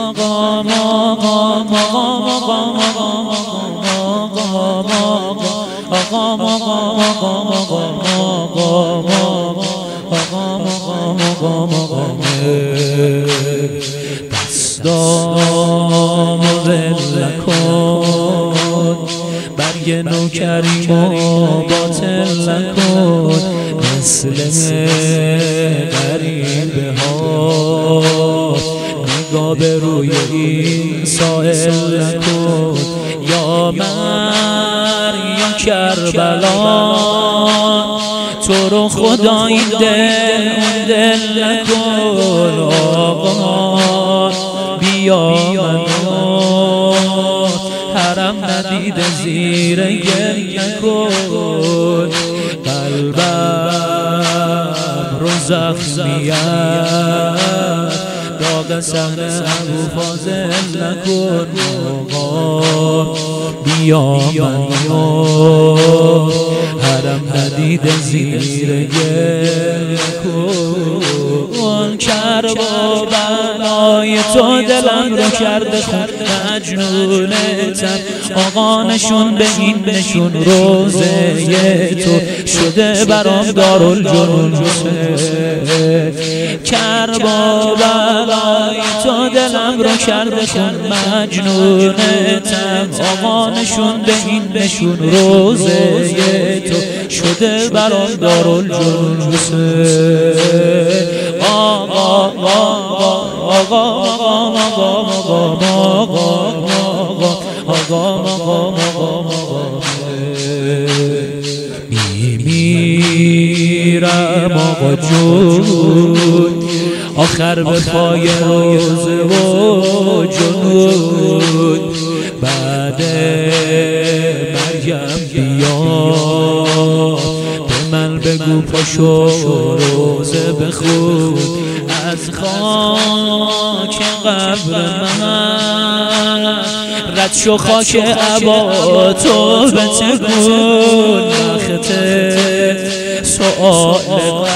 دستام ول نکن، برگ نوکریمو باطل نکن، مثل غریبه ها نگاه به روی این سائل نکن. یا مر یا کربلا تو رو خدا این دل نکن. آقا بیا منو حرم ندیده زیر گل نکن. قلبم رو زخمیت داغ سهر ابو فاضل نکن. آقا بیا منو حرم ندیده زیر گل نکن. کرب و بلای تو دلم رو کرده خون مجنونتم. آقا نشون به این نشون روزه تو شده برام دارالجنون حسین. کرب و بلای تو دلم رو کرده خون مجنونتم. آقا نشون به این نشون روزه تو شده برام دارالجنون حسین. آقا میمیرم آقا جون آخر به پای روزه و جنون. بعد مریم بیا به من بگو پاشو روزه بخون. از خاک قبر من رد شو خاک عبا تو بتکن. نخت سؤال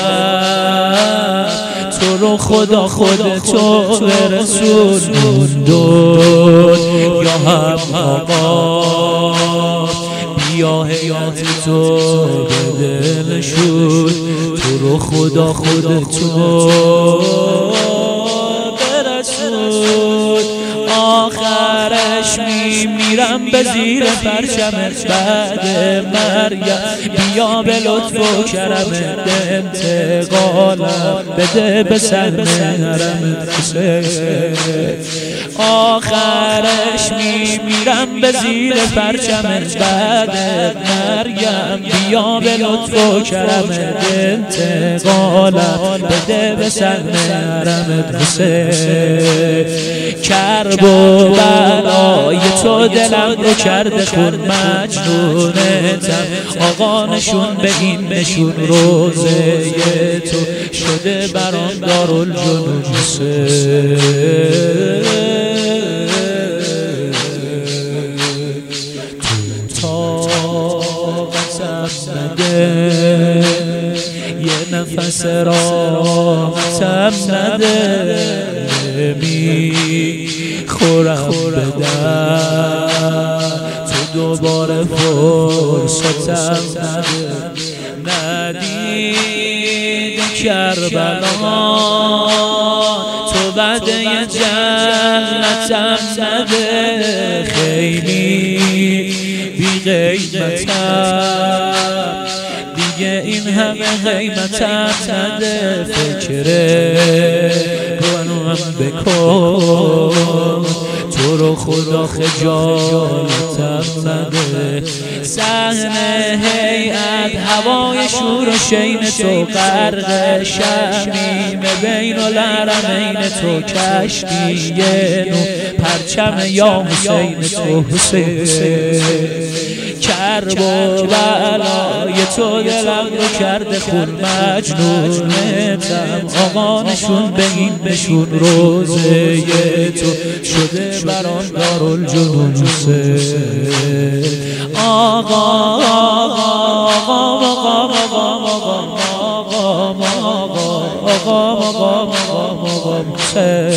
تو رو خدا خودتو برسون. دون یا هم آقا بیا حیات تو به دلشون. تو رو خدا خودتو برسون. آخرش میمیرم به زیر پرچمت بعد مریم. بیا به لطف و کرمت انتقالم بده به سهم حرمت حسین. آخرش میمیرم به زیر پرچمت بعد مریم. بیا به لطف و کرمت انتقالم بده به سهم حرمت حسین. کرب و بلای تو دلم رو کرده خون مجنونتم. آقا نشون به این نشون روزه تو شده برام دارالجنون حسین. تو طاقتم نده یه نفس راحتم نده. میخورم به در تو دوباره فرصتم نده. ندید کربلا تو بعد یه جنتم نده. خیلی بی قیمتم دیگه این همه قیمتم نده. فکره هم بکن تو رو خدا خجالتم نده. صحنه هیئت هوای شور و شین تو غرق شمیم بین الحرمین تو کشتی نو پرچم یا حسین تو حسین. کرب و بلای تو دلم رو کرده خون مجنونتم. آقا نشون به این نشون روزه تو شده برام دارالجنون حسین. آقا حسین.